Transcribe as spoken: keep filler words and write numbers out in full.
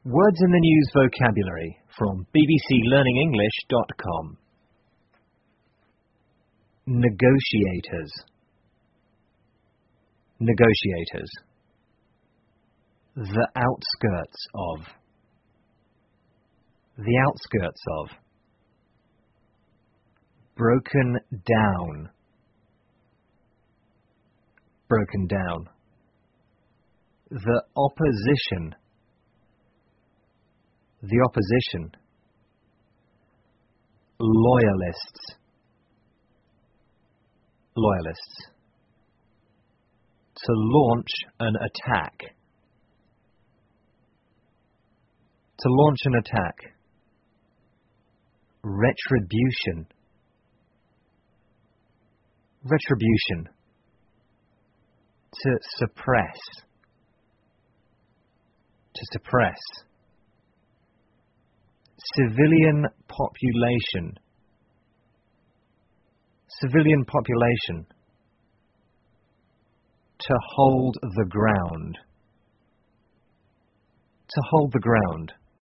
Words in the News vocabulary from b b c learning english dot com. Negotiators. Negotiators. The outskirts of. The outskirts of. Broken down. Broken down. The opposition. The opposition. Loyalists. Loyalists. To launch an attack. To launch an attack. Retribution. Retribution. To suppress. To suppress. Civilian population. Civilian population. To hold the ground. To hold the ground.